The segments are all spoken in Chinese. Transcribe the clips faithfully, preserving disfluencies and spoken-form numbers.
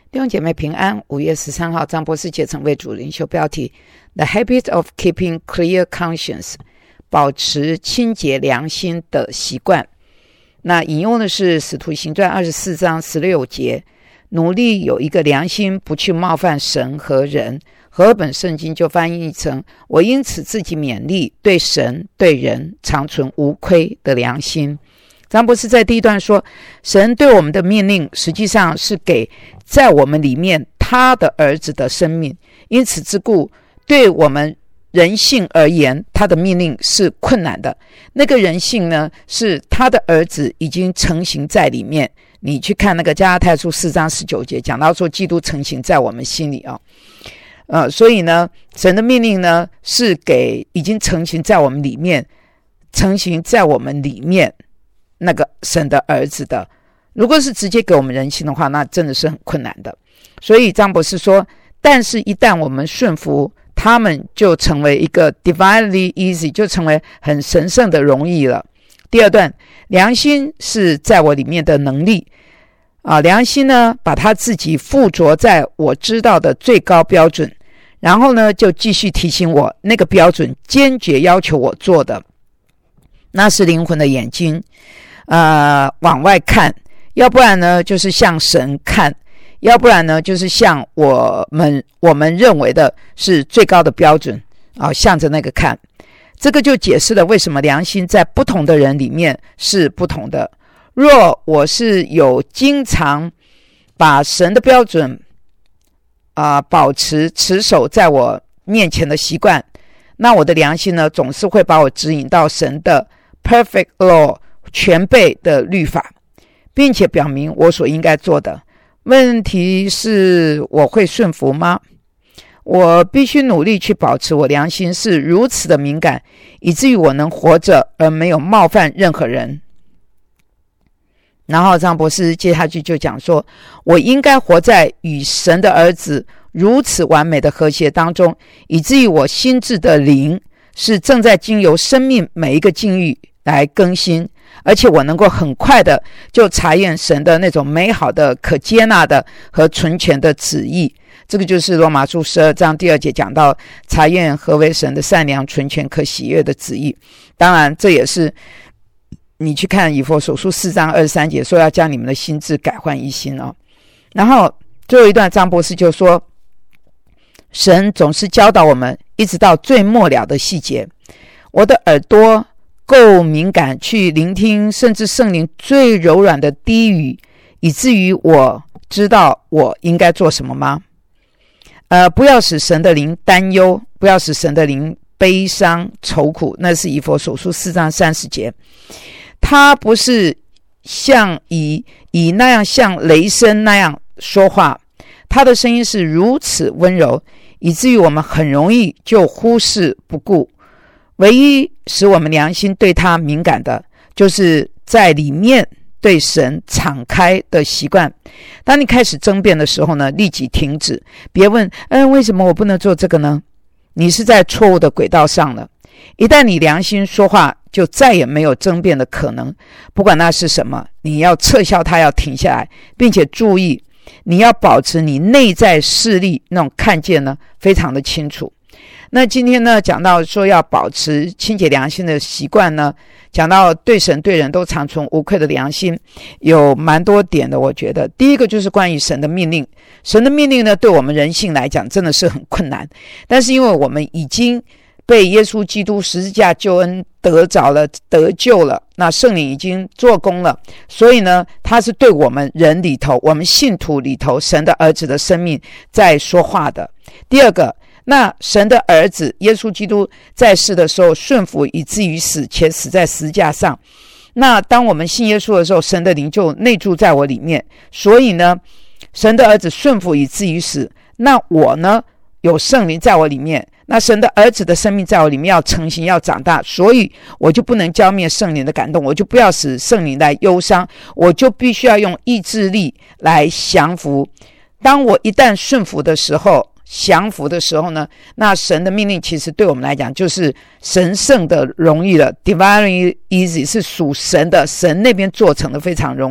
弟兄姐妹平安，五月十三号，张博士节成为主领袖，标题 The habit of keeping clear conscience， 保持清洁良心的习惯。那引用的是使徒行传二十四章十六节，努力有一个良心，不去冒犯神和人。和合本圣经就翻译成，我因此自己勉励，对神对人常存无亏的良心。张博士在第一段说，神对我们的命令实际上是给在我们里面他的儿子的生命，因此之故，对我们人性而言，他的命令是困难的。那个人性呢，是他的儿子已经成型在里面。你去看那个加拉太书四章十九节，讲到说基督成型在我们心里啊。呃，所以呢，神的命令呢，是给已经成型在我们里面，成型在我们里面那个神的儿子的。如果是直接给我们人性的话，那真的是很困难的。所以张博士说，但是一旦我们顺服，他们就成为一个 divinely easy， 就成为很神圣的容易了。第二段，良心是在我里面的能力啊，良心呢，把他自己附着在我知道的最高标准，然后呢，就继续提醒我，那个标准坚决要求我做的，那是灵魂的眼睛，呃，往外看，要不然呢，就是向神看，要不然呢，就是向我们我们认为的是最高的标准啊，向着那个看。这个就解释了为什么良心在不同的人里面是不同的。若我是有经常把神的标准啊、呃、保持持守在我面前的习惯，那我的良心呢，总是会把我指引到神的 perfect law 全备的律法，并且表明我所应该做的。问题是，我会顺服吗？我必须努力去保持我良心是如此的敏感，以至于我能活着而没有冒犯任何人。然后张博士接下去就讲说，我应该活在与神的儿子如此完美的和谐当中，以至于我心智的灵是正在经由生命每一个境遇来更新，而且我能够很快的就查验神的那种美好的可接纳的和纯全的旨意。这个就是罗马书十二章第二节讲到查验何为神的善良纯全可喜悦的旨意。当然这也是你去看以弗所书四章二十三节说要将你们的心志改换一新哦。然后最后一段张博士就说，神总是教导我们一直到最末了的细节。我的耳朵够敏感去聆听甚至圣灵最柔软的低语，以至于我知道我应该做什么吗？呃，不要使神的灵担忧，不要使神的灵悲伤愁苦，那是以弗所书四章三十节。他不是像以以那样像雷声那样说话，他的声音是如此温柔，以至于我们很容易就忽视不顾。唯一使我们良心对他敏感的，就是在里面对神敞开的习惯。当你开始争辩的时候呢，立即停止，别问嗯，为什么我不能做这个呢？你是在错误的轨道上了。一旦你良心说话，就再也没有争辩的可能。不管那是什么，你要撤销它，要停下来，并且注意，你要保持你内在视力那种看见呢，非常的清楚。那今天呢，讲到说要保持清洁良心的习惯呢，讲到对神对人都常存无愧的良心，有蛮多点的。我觉得第一个就是关于神的命令。神的命令呢，对我们人性来讲真的是很困难，但是因为我们已经被耶稣基督十字架救恩得着了，得救了，那圣灵已经做工了，所以呢，他是对我们人里头，我们信徒里头神的儿子的生命在说话的。第二个，那神的儿子耶稣基督在世的时候顺服以至于死，且死在十字架上。那当我们信耶稣的时候，神的灵就内住在我里面，所以呢，神的儿子顺服以至于死，那我呢，有圣灵在我里面，那神的儿子的生命在我里面要成型要长大，所以我就不能浇灭圣灵的感动，我就不要使圣灵来忧伤，我就必须要用意志力来降服。当我一旦顺服的时候，降服的时候呢，那神的命令其实对我们来讲就是神圣的容易了， divinely easy 是属神的，神那边做成的非常容易。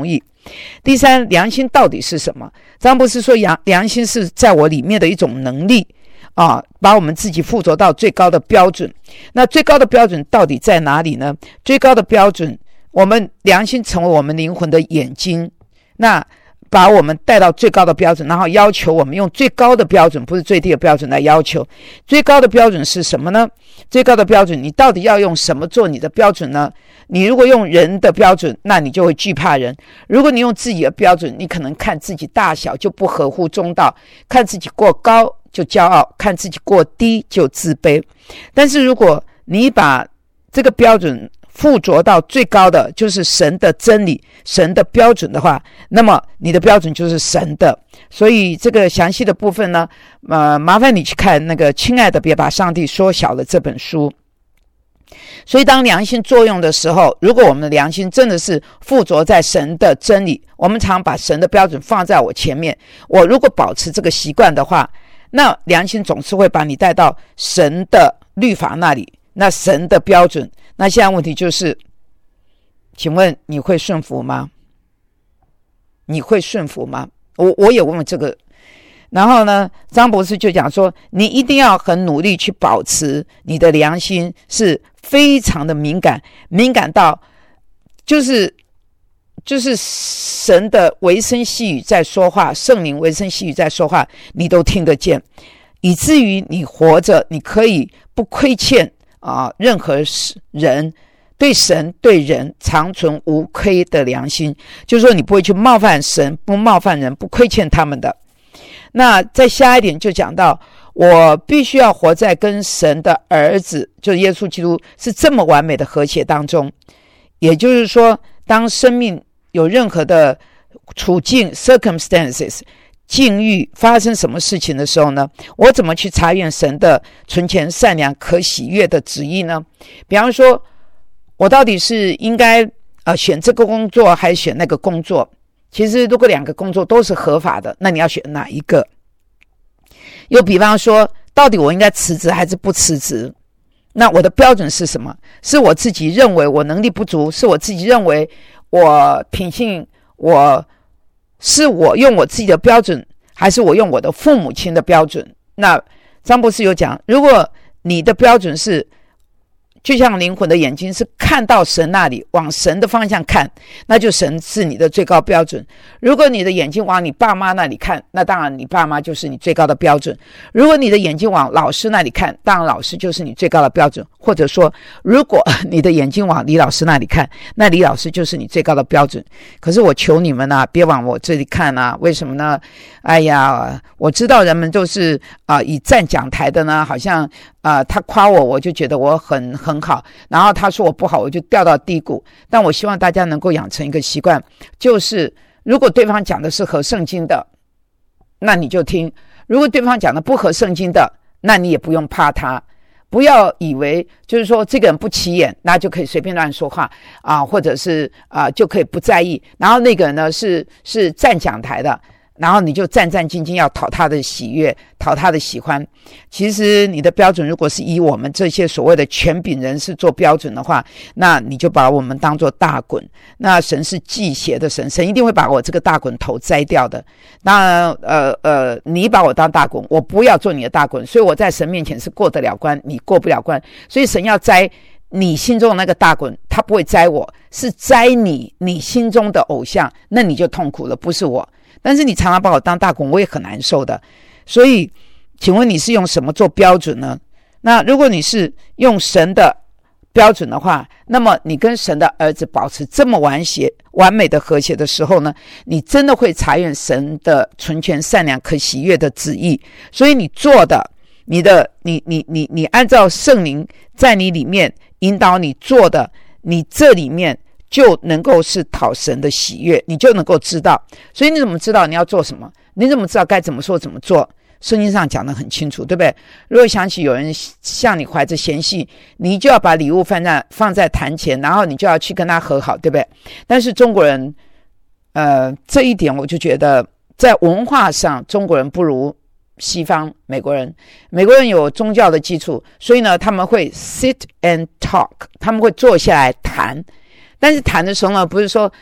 第三，良心到底是什么？张博士说良良心是在我里面的一种能力啊，把我们自己附着到最高的标准。那最高的标准到底在哪里呢？最高的标准，我们良心成为我们灵魂的眼睛，那把我们带到最高的标准，然后要求我们用最高的标准，不是最低的标准来要求。最高的标准是什么呢？最高的标准，你到底要用什么做你的标准呢？你如果用人的标准，那你就会惧怕人；如果你用自己的标准，你可能看自己大小就不合乎中道，看自己过高就骄傲，看自己过低就自卑。但是如果你把这个标准附着到最高的，就是神的真理，神的标准的话，那么你的标准就是神的。所以这个详细的部分呢，呃，麻烦你去看那个亲爱的别把上帝缩小了这本书。所以当良心作用的时候，如果我们的良心真的是附着在神的真理，我们常把神的标准放在我前面，我如果保持这个习惯的话，那良心总是会把你带到神的律法那里，那神的标准。那现在问题就是，请问你会顺服吗？你会顺服吗？我我也问这个。然后呢，张博士就讲说，你一定要很努力去保持你的良心是非常的敏感，敏感到就是就是神的微声细语在说话，圣灵微声细语在说话，你都听得见，以至于你活着，你可以不亏欠啊，任何人，对神对人长存无亏的良心，就是说你不会去冒犯神，不冒犯人，不亏欠他们的。那再下一点就讲到，我必须要活在跟神的儿子，就是耶稣基督是这么完美的和谐当中。也就是说，当生命有任何的处境 circumstances 境遇发生什么事情的时候呢，我怎么去查验神的纯全善良可喜悦的旨意呢？比方说，我到底是应该呃选这个工作还是选那个工作？其实如果两个工作都是合法的，那你要选哪一个？又比方说，到底我应该辞职还是不辞职？那我的标准是什么？是我自己认为我能力不足，是我自己认为我品性，我是我用我自己的标准，还是我用我的父母亲的标准？那张博士有讲，如果你的标准是就像灵魂的眼睛是看到神那里，往神的方向看，那就神是你的最高标准。如果你的眼睛往你爸妈那里看，那当然你爸妈就是你最高的标准。如果你的眼睛往老师那里看，当然老师就是你最高的标准。或者说，如果你的眼睛往李老师那里看，那李老师就是你最高的标准。可是我求你们啊，别往我这里看啊！为什么呢？哎呀，我知道人们都是啊、呃，以站讲台的呢，好像啊、呃，他夸我，我就觉得我很很好，然后他说我不好，我就掉到低谷。但我希望大家能够养成一个习惯，就是如果对方讲的是合圣经的，那你就听；如果对方讲的不合圣经的，那你也不用怕他。不要以为就是说这个人不起眼，那就可以随便乱说话啊，或者是啊就可以不在意。然后那个人呢是是站讲台的，然后你就战战兢兢要讨他的喜悦，讨他的喜欢。其实你的标准如果是以我们这些所谓的权柄人士做标准的话，那你就把我们当作大滚。那神是忌邪的神，神一定会把我这个大滚头摘掉的。当然呃呃，你把我当大滚，我不要做你的大滚，所以我在神面前是过得了关，你过不了关。所以神要摘你心中的那个大滚，他不会摘我，是摘你你心中的偶像，那你就痛苦了，不是我。但是你常常把我当大滚，我也很难受的。所以请问你是用什么做标准呢？那如果你是用神的标准的话，那么你跟神的儿子保持这么完谐完美的和谐的时候呢，你真的会查验神的纯全善良可喜悦的旨意。所以你做的你的你你你你按照圣灵在你里面引导你做的，你这里面就能够是讨神的喜悦，你就能够知道。所以你怎么知道你要做什么？你怎么知道该怎么说怎么做？圣经上讲得很清楚，对不对？如果想起有人向你怀着嫌隙，你就要把礼物放在放在坛前，然后你就要去跟他和好，对不对？但是中国人呃，这一点我就觉得在文化上中国人不如西方美国人。美国人有宗教的基础，所以呢他们会 sit and talk， 他们会坐下来谈。但是谈的时候呢，不是说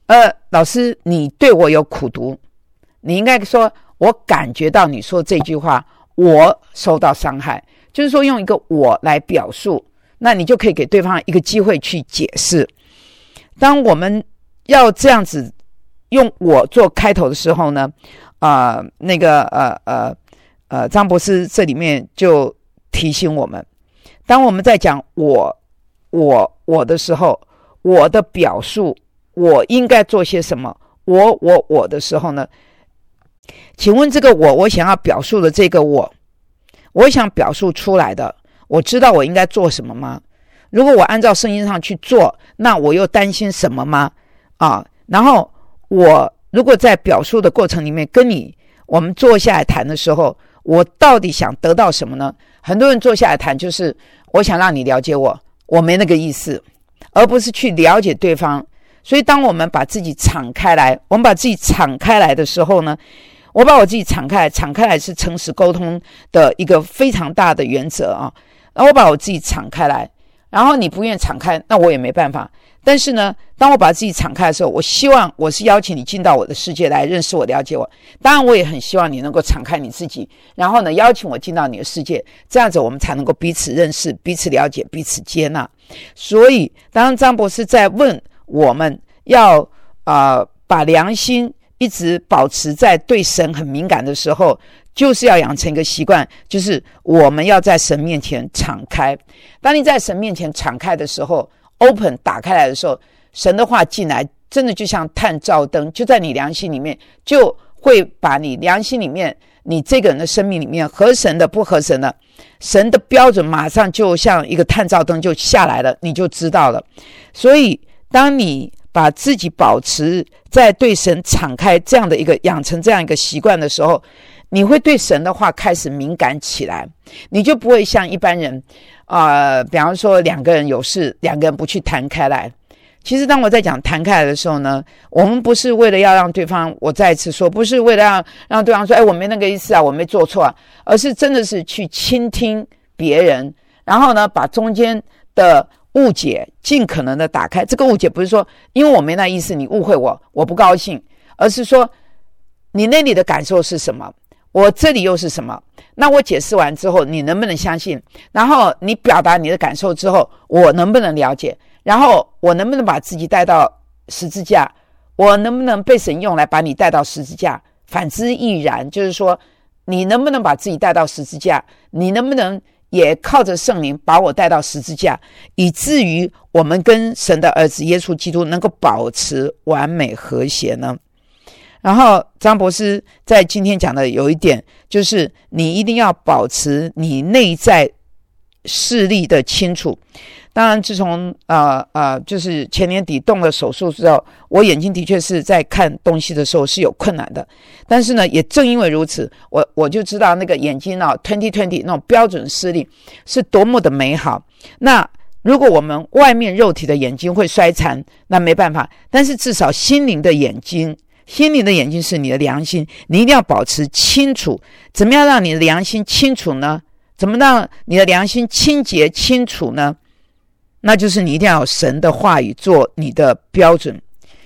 呃，老师，你对我有苦毒，你应该说，我感觉到你说这句话，我受到伤害，就是说用一个我来表述，那你就可以给对方一个机会去解释。当我们要这样子用我做开头的时候呢，呃，那个呃呃呃，张博士这里面就提醒我们，当我们在讲我我我的时候，我的表述，我应该做些什么，我我我的时候呢，请问这个我我想要表述的这个我，我想表述出来的，我知道我应该做什么吗？如果我按照圣经上去做，那我又担心什么吗？啊，然后我如果在表述的过程里面跟你我们坐下来谈的时候，我到底想得到什么呢？很多人坐下来谈就是我想让你了解我，我没那个意思，而不是去了解对方。所以当我们把自己敞开来，我们把自己敞开来的时候呢，我把我自己敞开来，敞开来是诚实沟通的一个非常大的原则啊。然后我把我自己敞开来，然后你不愿意敞开，那我也没办法。但是呢，当我把自己敞开的时候，我希望我是邀请你进到我的世界来认识我、了解我。当然我也很希望你能够敞开你自己，然后呢邀请我进到你的世界，这样子我们才能够彼此认识、彼此了解、彼此接纳。所以当张博士在问我们要呃把良心一直保持在对神很敏感的时候，就是要养成一个习惯，就是我们要在神面前敞开。当你在神面前敞开的时候， open 打开来的时候，神的话进来真的就像探照灯，就在你良心里面，就会把你良心里面你这个人的生命里面合神的不合神的，神的标准马上就像一个探照灯就下来了，你就知道了。所以当你把自己保持在对神敞开这样的一个养成这样一个习惯的时候，你会对神的话开始敏感起来，你就不会像一般人呃，比方说两个人有事，两个人不去谈开来。其实当我在讲谈开来的时候呢，我们不是为了要让对方，我再一次说，不是为了让让对方说，哎，我没那个意思啊，我没做错啊，而是真的是去倾听别人，然后呢，把中间的误解尽可能的打开。这个误解不是说因为我没那意思你误会我，我不高兴，而是说你那里的感受是什么，我这里又是什么，那我解释完之后你能不能相信，然后你表达你的感受之后我能不能了解，然后我能不能把自己带到十字架，我能不能被神用来把你带到十字架，反之亦然，就是说你能不能把自己带到十字架，你能不能也靠着圣灵把我带到十字架，以至于我们跟神的儿子耶稣基督能够保持完美和谐呢？然后张博士在今天讲的有一点，就是你一定要保持你内在视力的清楚。当然自从呃呃就是前年底动了手术之后，我眼睛的确是在看东西的时候是有困难的，但是呢也正因为如此，我我就知道那个眼睛啊二零二零那种标准视力是多么的美好。那如果我们外面肉体的眼睛会衰残，那没办法，但是至少心灵的眼睛，心灵的眼睛是你的良心，你一定要保持清楚。怎么样让你的良心清楚呢？怎么让你的良心清洁清楚呢？那就是你一定要有神的话语做你的标准，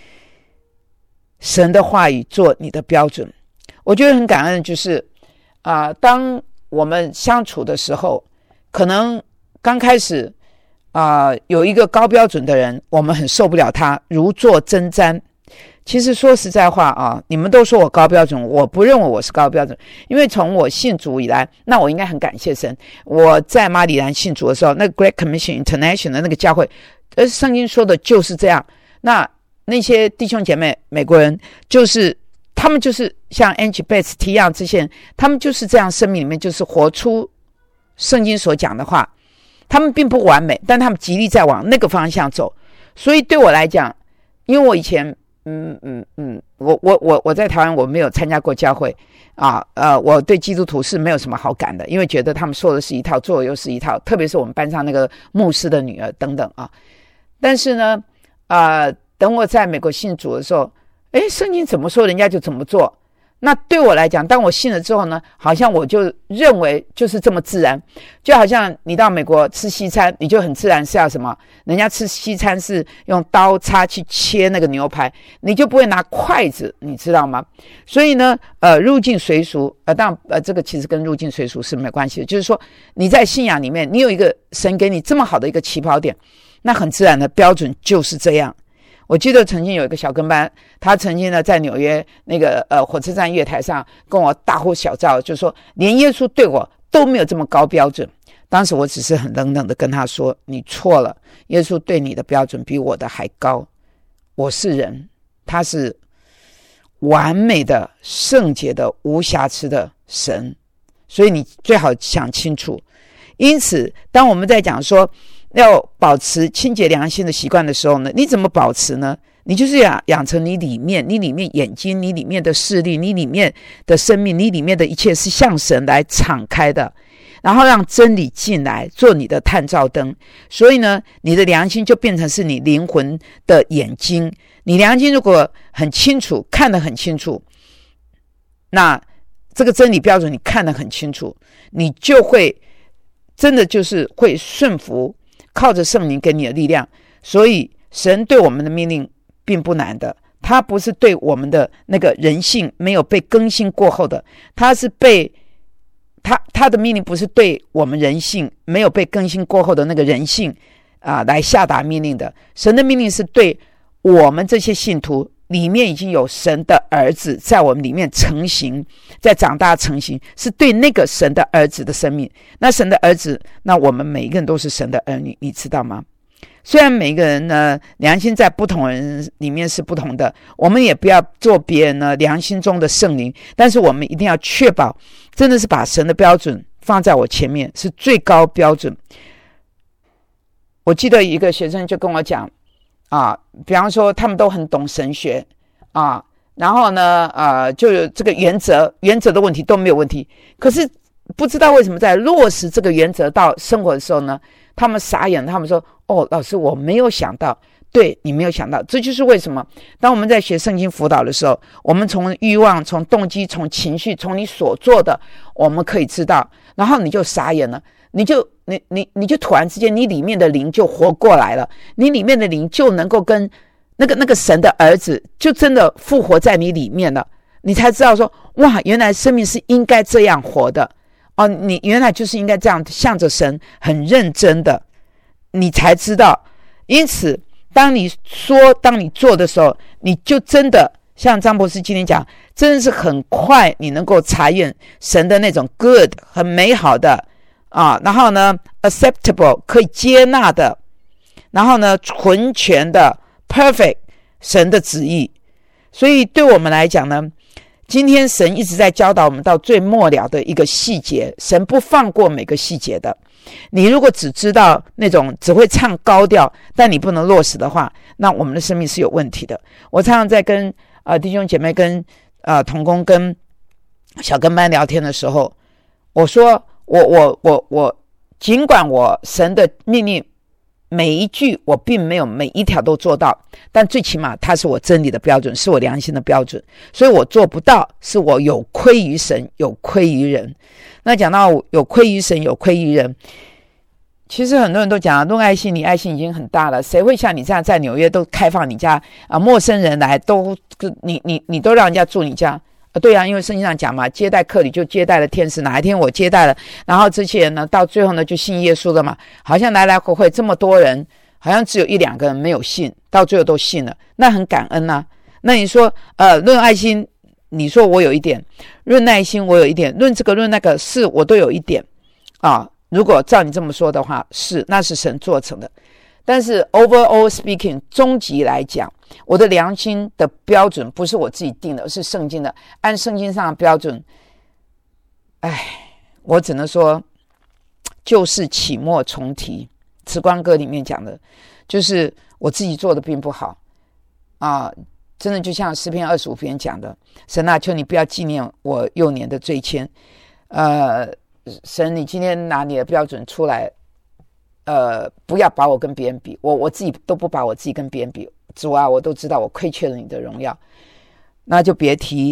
神的话语做你的标准。我觉得很感恩，就是啊、呃，当我们相处的时候，可能刚开始啊、呃，有一个高标准的人，我们很受不了他，如坐针毡。其实说实在话啊，你们都说我高标准，我不认为我是高标准，因为从我信主以来，那我应该很感谢神。我在马里兰信主的时候，那个 Great Commission International 的那个教会，而圣经说的就是这样。那那些弟兄姐妹，美国人，就是他们就是像 Angie Bates 提样这些人，他们就是这样，生命里面就是活出圣经所讲的话。他们并不完美，但他们极力在往那个方向走。所以对我来讲，因为我以前嗯嗯嗯，我我我我在台湾我没有参加过教会啊，呃，我对基督徒是没有什么好感的，因为觉得他们说的是一套，做的又是一套，特别是我们班上那个牧师的女儿等等啊。但是呢，啊、呃，等我在美国信主的时候，诶，圣经怎么说人家就怎么做。 那对我来讲，当我信了之后呢，好像我就认为就是这么自然，就好像你到美国吃西餐，你就很自然是要什么？人家吃西餐是用刀叉去切那个牛排，你就不会拿筷子，你知道吗？所以呢，呃，入境随俗，呃，当然，呃，这个其实跟入境随俗是没关系的，就是说你在信仰里面，你有一个神给你这么好的一个起跑点，那很自然的标准就是这样。我记得曾经有一个小跟班，他曾经呢在纽约那个呃火车站月台上跟我大呼小叫，就说连耶稣对我都没有这么高标准。当时我只是很冷冷的跟他说，你错了，耶稣对你的标准比我的还高。我是人，他是完美的、圣洁的、无瑕疵的神，所以你最好想清楚。因此当我们在讲说要保持清洁良心的习惯的时候呢，你怎么保持呢？你就是要养成你里面你里面眼睛，你里面的视力，你里面的生命，你里面的一切是向神来敞开的，然后让真理进来做你的探照灯。所以呢，你的良心就变成是你灵魂的眼睛。你良心如果很清楚，看得很清楚，那这个真理标准你看得很清楚，你就会真的就是会顺服，靠着圣灵给你的力量。所以神对我们的命令并不难的，他不是对我们的那个人性没有被更新过后的，他是被他他的命令不是对我们人性没有被更新过后的那个人性啊来下达命令的。神的命令是对我们这些信徒里面已经有神的儿子在我们里面成型，在长大成型，是对那个神的儿子的生命。那神的儿子，那我们每一个人都是神的儿女，你知道吗？虽然每一个人呢良心在不同人里面是不同的，我们也不要做别人呢良心中的圣灵，但是我们一定要确保真的是把神的标准放在我前面，是最高标准。我记得一个学生就跟我讲啊，比方说他们都很懂神学啊，然后呢呃，就这个原则原则的问题都没有问题，可是不知道为什么在落实这个原则到生活的时候呢，他们傻眼，他们说哦，老师我没有想到。对，你没有想到，这就是为什么当我们在学圣经辅导的时候，我们从欲望，从动机，从情绪，从你所做的我们可以知道，然后你就傻眼了，你就你你你就突然之间你里面的灵就活过来了，你里面的灵就能够跟那个那个神的儿子就真的复活在你里面了，你才知道说哇，原来生命是应该这样活的哦，你原来就是应该这样向着神很认真的，你才知道。因此当你说当你做的时候，你就真的像张博士今天讲，真的是很快你能够查验神的那种 good 很美好的啊，然后呢 acceptable 可以接纳的，然后呢纯全的 perfect 神的旨意。所以对我们来讲呢，今天神一直在教导我们到最末了的一个细节，神不放过每个细节的。你如果只知道那种只会唱高调，但你不能落实的话，那我们的生命是有问题的。我常常在跟呃弟兄姐妹跟呃同工跟小跟班聊天的时候，我说我我我我尽管我神的命令每一句我并没有每一条都做到，但最起码它是我真理的标准，是我良心的标准，所以我做不到是我有亏于神，有亏于人。那讲到有亏于神，有亏于人，其实很多人都讲论爱心，你爱心已经很大了，谁会像你这样在纽约都开放你家啊，陌生人来都你你你都让人家住你家啊？对啊，因为圣经上讲嘛，接待客旅就接待了天使，哪一天我接待了，然后这些人呢到最后呢就信耶稣了嘛，好像来来回回这么多人，好像只有一两个人没有信，到最后都信了，那很感恩啊。那你说呃论爱心，你说我有一点，论耐心我有一点，论这个论那个是我都有一点啊。如果照你这么说的话，是那是神做成的。但是 overall speaking， 终极来讲，我的良心的标准不是我自己定的，而是圣经的，按圣经上的标准。哎，我只能说旧事起末重提，慈光歌里面讲的就是我自己做的并不好啊。真的就像诗篇二十五篇讲的，神啊，求你不要纪念我幼年的罪愆。呃，神，你今天拿你的标准出来，呃，不要把我跟别人比，我我自己都不把我自己跟别人比。主啊，我都知道我亏缺了你的荣耀，那就别提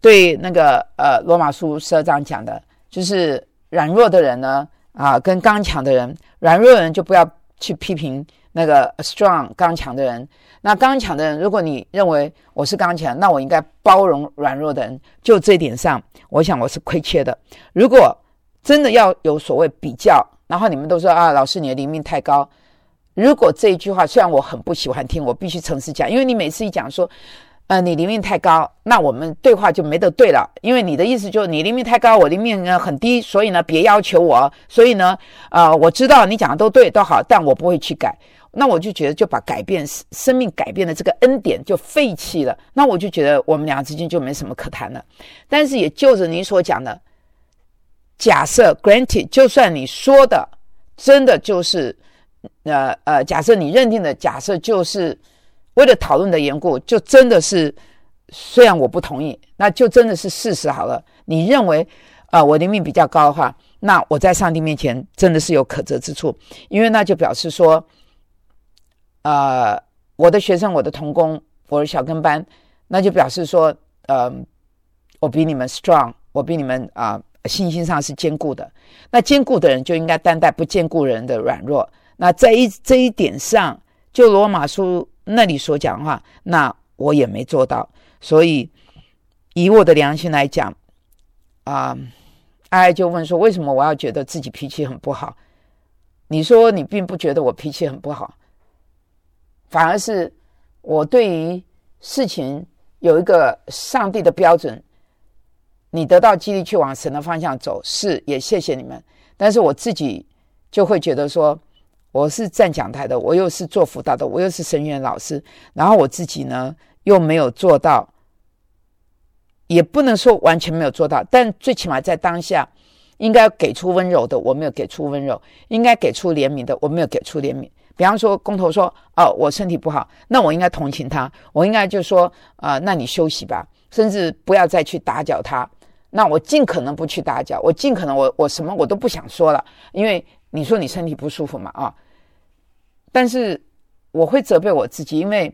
对那个呃罗马书十二章讲的，就是软弱的人呢啊跟刚强的人，软弱的人就不要去批评那个 strong 刚强的人，那刚强的人，如果你认为我是刚强，那我应该包容软弱的人，就这一点上我想我是亏欠的。如果真的要有所谓比较，然后你们都说啊老师你的灵命太高，如果这一句话虽然我很不喜欢听，我必须诚实讲，因为你每次一讲说呃，你灵命太高，那我们对话就没得对了，因为你的意思就是你灵命太高，我灵命呢很低，所以呢别要求我，所以呢呃，我知道你讲的都对都好，但我不会去改，那我就觉得就把改变生命改变的这个恩典就废弃了，那我就觉得我们俩之间就没什么可谈了。但是也就着你所讲的，假设 granted 就算你说的真的就是呃呃，假设你认定的假设就是为了讨论的缘故，就真的是虽然我不同意，那就真的是事实好了。你认为呃我灵命比较高的话，那我在上帝面前真的是有可责之处，因为那就表示说呃我的学生我的同工我的小跟班，那就表示说呃我比你们 strong， 我比你们啊、呃、信心上是坚固的，那坚固的人就应该担待不坚固人的软弱，那在一这一点上就罗马书那里所讲的话，那我也没做到，所以以我的良心来讲啊，爱爱就问说为什么我要觉得自己脾气很不好，你说你并不觉得我脾气很不好，反而是我对于事情有一个上帝的标准，你得到激励去往神的方向走，是也谢谢你们，但是我自己就会觉得说我是站讲台的，我又是做辅导的，我又是神学老师，然后我自己呢又没有做到，也不能说完全没有做到，但最起码在当下应该给出温柔的我没有给出温柔，应该给出怜悯的我没有给出怜悯。比方说工头说哦我身体不好，那我应该同情他，我应该就说呃那你休息吧，甚至不要再去打搅他，那我尽可能不去打搅，我尽可能我我什么我都不想说了，因为你说你身体不舒服嘛啊，但是我会责备我自己，因为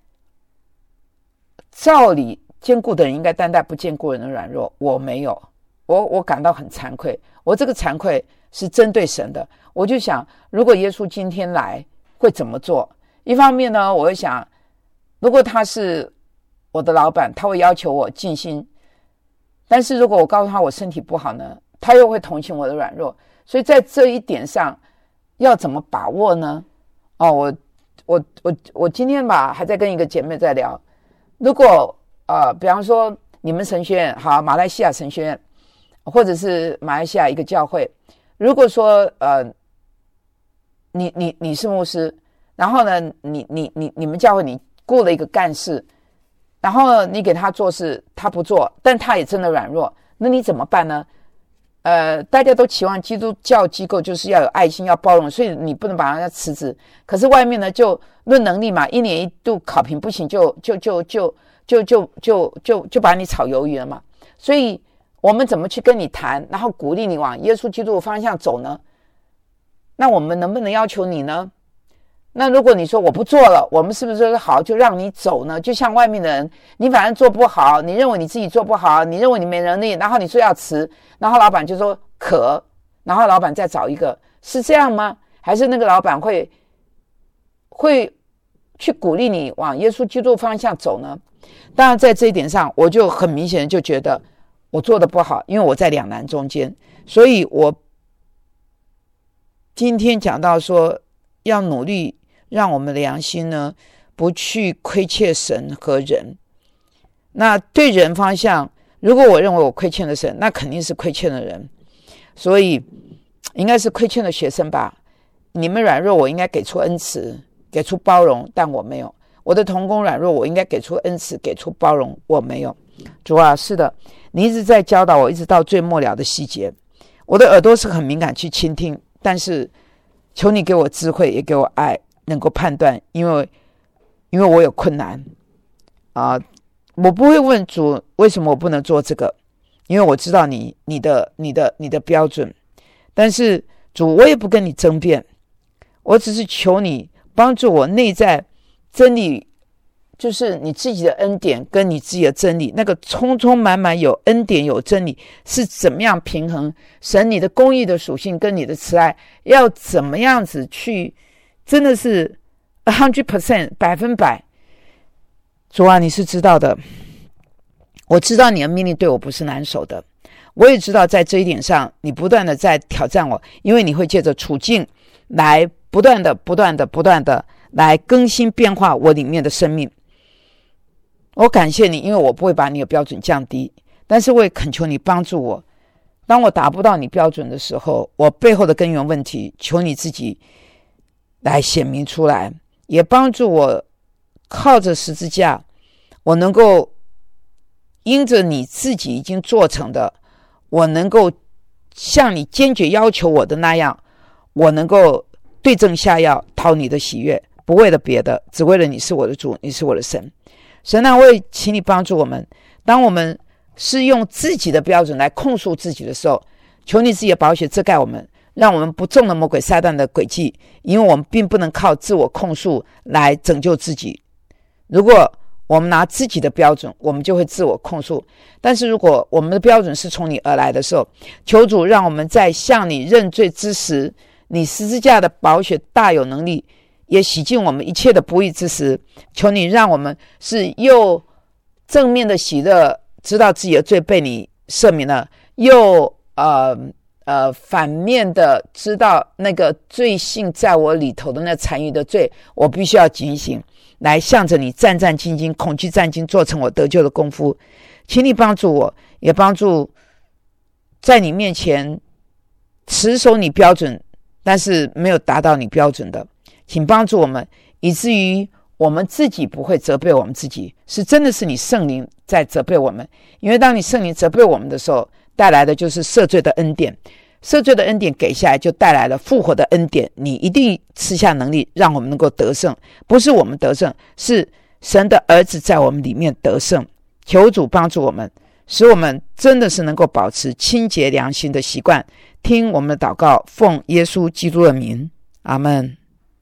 照理坚固的人应该担待不坚固人的软弱，我没有，我我感到很惭愧，我这个惭愧是针对神的。我就想如果耶稣今天来会怎么做，一方面呢我会想如果他是我的老板，他会要求我尽心，但是如果我告诉他我身体不好呢，他又会同情我的软弱，所以在这一点上要怎么把握呢？哦，我我我我今天吧还在跟一个姐妹在聊，如果呃比方说你们神学院好，马来西亚神学院或者是马来西亚一个教会，如果说呃你你你是牧师，然后呢你你你你们教会你雇了一个干事，然后你给他做事他不做，但他也真的软弱，那你怎么办呢？呃，大家都期望基督教机构就是要有爱心要包容，所以你不能把人家辞职，可是外面呢就论能力嘛，一年一度考评不行就就就就就就就就就把你炒鱿鱼了嘛，所以我们怎么去跟你谈，然后鼓励你往耶稣基督的方向走呢？那我们能不能要求你呢？那如果你说我不做了，我们是不是好就让你走呢？就像外面的人，你反正做不好，你认为你自己做不好，你认为你没能力，然后你说要辞，然后老板就说可，然后老板再找一个，是这样吗？还是那个老板会会去鼓励你往耶稣基督方向走呢？当然在这一点上我就很明显的就觉得我做的不好，因为我在两难中间，所以我今天讲到说要努力让我们的良心呢不去亏欠神和人。那对人方向，如果我认为我亏欠了神，那肯定是亏欠了人，所以应该是亏欠了学生吧。你们软弱我应该给出恩慈给出包容，但我没有。我的同工软弱我应该给出恩慈给出包容，我没有。主啊，是的，你一直在教导我，一直到最末了的细节，我的耳朵是很敏感去倾听，但是求你给我智慧也给我爱，能够判断，因为因为我有困难啊，我不会问主为什么我不能做这个，因为我知道你你的你的你的标准，但是主我也不跟你争辩，我只是求你帮助我内在真理就是你自己的恩典跟你自己的真理，那个充充满满有恩典有真理是怎么样平衡？神你的公义的属性跟你的慈爱要怎么样子去，真的是 a hundred percent 百分百。主啊，你是知道的，我知道你的命令对我不是难守的，我也知道在这一点上你不断的在挑战我，因为你会借着处境来不断的不断的不断的来更新变化我里面的生命。我感谢你，因为我不会把你的标准降低，但是我也恳求你帮助我，当我达不到你标准的时候，我背后的根源问题求你自己来显明出来，也帮助我靠着十字架，我能够因着你自己已经做成的，我能够像你坚决要求我的那样，我能够对症下药，讨你的喜悦，不为了别的，只为了你是我的主，你是我的神。神啊，我也请你帮助我们，当我们是用自己的标准来控诉自己的时候，求你自己的宝血遮盖我们，让我们不中了魔鬼撒旦的诡计，因为我们并不能靠自我控诉来拯救自己。如果我们拿自己的标准，我们就会自我控诉，但是如果我们的标准是从你而来的时候，求主让我们在向你认罪之时，你十字架的宝血大有能力，也洗净我们一切的不义之时，求你让我们是又正面的喜乐，知道自己的罪被你赦免了，又呃呃反面的知道那个罪性在我里头的那残余的罪，我必须要警醒，来向着你战战兢兢，恐惧战兢，做成我得救的功夫。请你帮助我，也帮助在你面前持守你标准但是没有达到你标准的，请帮助我们，以至于我们自己不会责备我们自己，是真的是你圣灵在责备我们。因为当你圣灵责备我们的时候，带来的就是赦罪的恩典，赦罪的恩典给下来，就带来了复活的恩典。你一定赐下能力，让我们能够得胜，不是我们得胜，是神的儿子在我们里面得胜。求主帮助我们，使我们真的是能够保持清洁良心的习惯。听我们的祷告，奉耶稣基督的名，阿们。